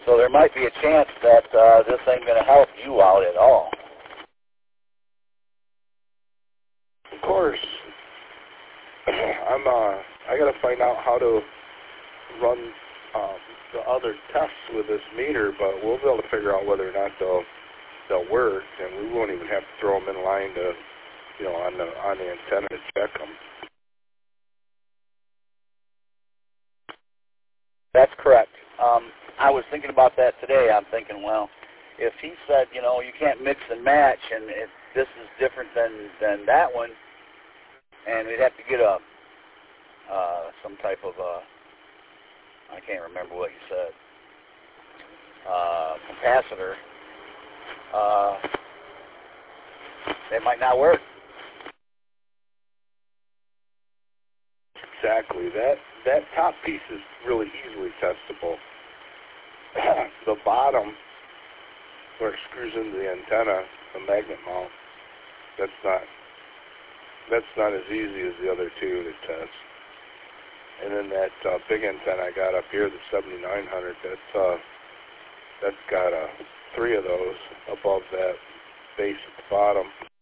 So there might be a chance that this ain't going to help you out at all. Of course. I got to find out how to run the other tests with this meter, but we'll be able to figure out whether or not they'll work, and we won't even have to throw them in line to, on the antenna to check them. That's correct. I was thinking about that today. I'm thinking, well, if he said, you can't mix and match, and if this is different than that one, and we'd have to get some type of I can't remember what you said, capacitor, they might not work. Exactly. That top piece is really easily testable. The bottom, where it screws into the antenna, the magnet mount, that's not as easy as the other two to test. And then that big antenna I got up here, the 7900, that's got 3 of those above that base at the bottom.